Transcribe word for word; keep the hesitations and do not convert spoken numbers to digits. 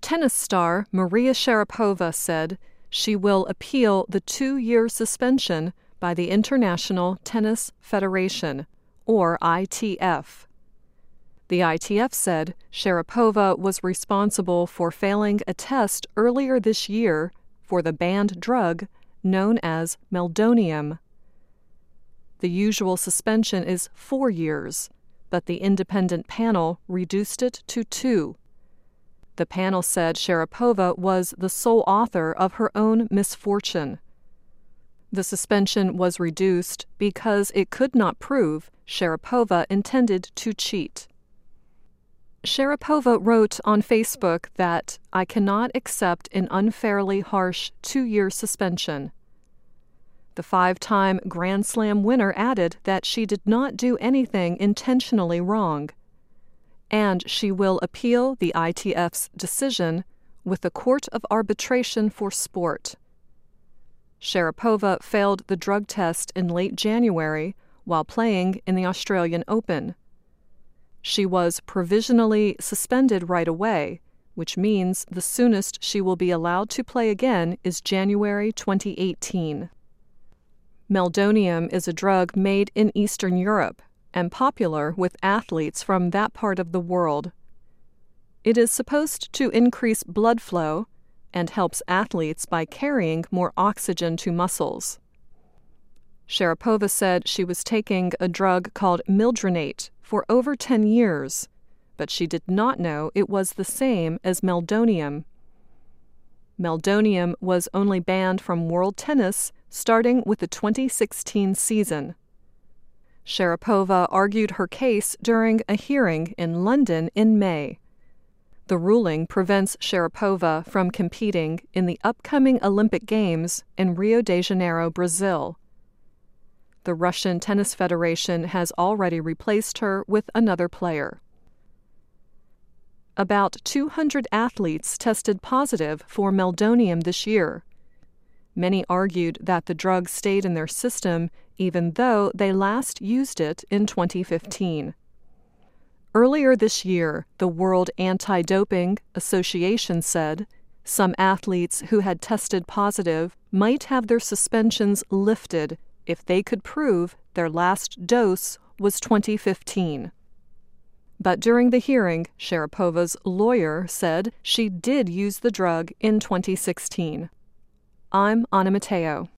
Tennis star Maria Sharapova said she will appeal the two-year suspension by the International Tennis Federation, or I T F. The I T F said Sharapova was responsible for failing a test earlier this year for the banned drug known as meldonium. The usual suspension is four years, but the independent panel reduced it to two. The panel said Sharapova was the sole author of her own misfortune. The suspension was reduced because it could not prove Sharapova intended to cheat. Sharapova wrote on Facebook that, "I cannot accept an unfairly harsh two-year suspension." The five-time Grand Slam winner added that she did not do anything intentionally wrong, and she will appeal the I T F's decision with the Court of Arbitration for Sport. Sharapova failed the drug test in late January while playing in the Australian Open. She was provisionally suspended right away, which means the soonest she will be allowed to play again is January twenty eighteen. Meldonium is a drug made in Eastern Europe and popular with athletes from that part of the world. It is supposed to increase blood flow and helps athletes by carrying more oxygen to muscles. Sharapova said she was taking a drug called mildronate for over ten years, but she did not know it was the same as meldonium. Meldonium was only banned from world tennis starting with the twenty sixteen season. Sharapova argued her case during a hearing in London in May. The ruling prevents Sharapova from competing in the upcoming Olympic Games in Rio de Janeiro, Brazil. The Russian Tennis Federation has already replaced her with another player. About two hundred athletes tested positive for meldonium this year. Many argued that the drug stayed in their system even though they last used it in twenty fifteen. Earlier this year, the World Anti-Doping Association said some athletes who had tested positive might have their suspensions lifted if they could prove their last dose was twenty fifteen. But during the hearing, Sharapova's lawyer said she did use the drug in twenty sixteen. I'm Anna Matteo.